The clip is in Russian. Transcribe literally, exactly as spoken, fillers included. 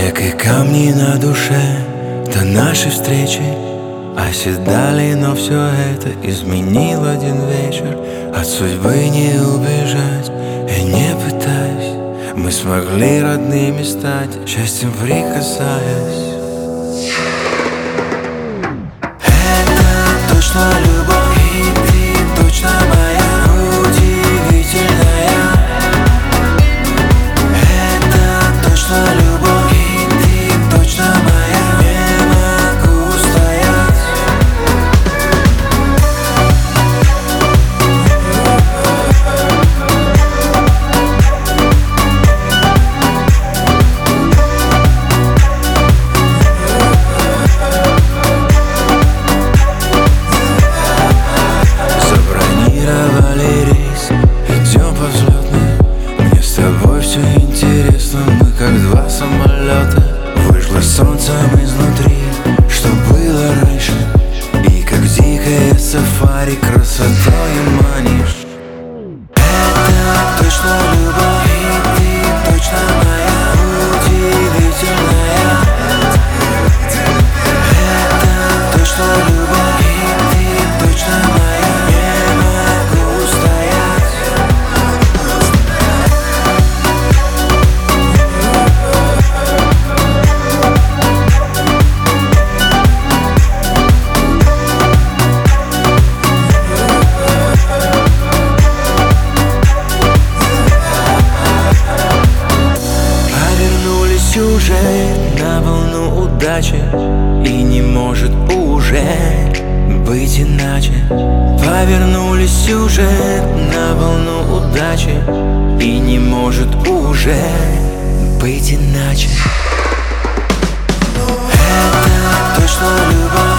Снег и камни на душе до нашей встречи оседали, но все это изменил один вечер. От судьбы не убежать и не пытаясь, мы смогли родными стать, счастьем прикасаясь. Это точно любовь, и ты точно моя, удивительная. Это точно любовь, и ты точно моя, не могу устоять. Забронировали рейс, идем по взлетной. Мне с тобой все интересно, мы как два самолета. Вышло солнцем изнутри, что было раньше, и как дикое сафари красотой манишь. Это точно любовь, и ты точно моя, удивительная. Это точно любовь, и ты точно моя, не могу устоять. Повернулись уже на волну удачи, и не может уже быть иначе. Повернулись уже на волну удачи, и не может уже быть иначе. Это точно любовь.